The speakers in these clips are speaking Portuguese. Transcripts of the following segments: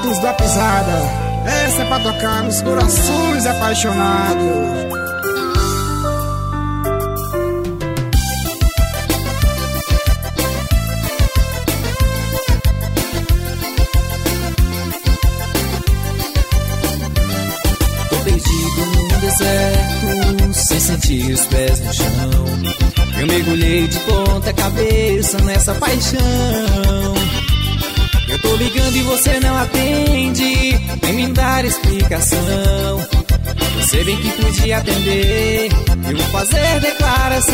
Santos da Pisada. Essa é pra tocar nos corações apaixonados. Deserto, sem sentir os pés no chão. Eu mergulhei de ponta cabeça nessa paixão. Eu tô ligando e você não atende, nem me dar explicação. Você bem que podia atender, eu vou fazer declaração.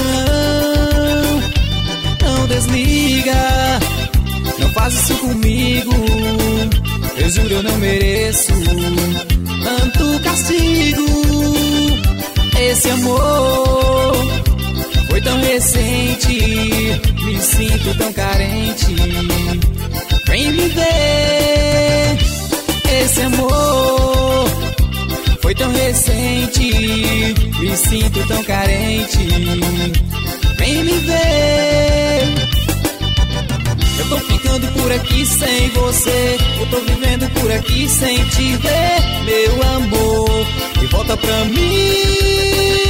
Não desliga, não faz isso comigo. Eu juro eu não mereço tanto castigo. Esse amor foi tão recente, me sinto tão carente. Vem me ver. Esse amor foi tão recente, me sinto tão carente. Vem me ver. Eu tô ficando por aqui sem você, eu tô vivendo por aqui sem te ver, meu amor, e volta pra mim.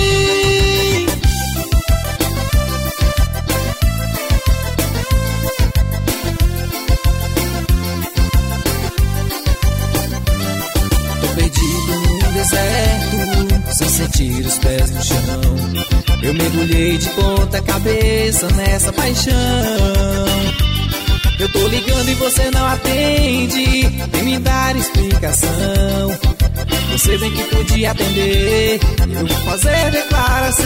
Tô perdido no deserto, sem sentir os pés no chão. Eu mergulhei de ponta cabeça nessa paixão. Eu tô ligando e você não atende, nem me dar explicação. Você bem que podia atender, eu vou fazer declaração.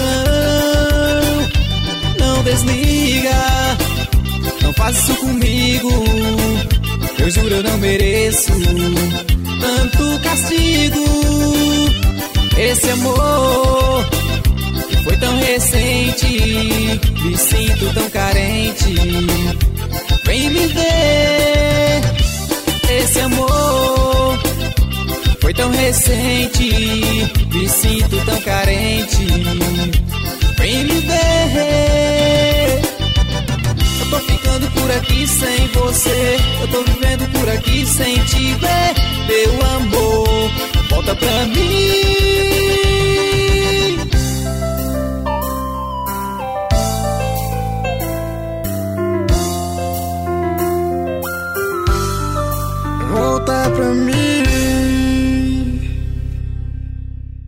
Não desliga, não faz isso comigo. Eu juro eu não mereço tanto castigo. Esse amor foi tão recente, me sinto tão carente. Vem me ver. Esse amor foi tão recente, me sinto tão carente. Vem me ver. Eu tô ficando por aqui sem você, eu tô vivendo por aqui sem te ver, meu amor, volta pra mim.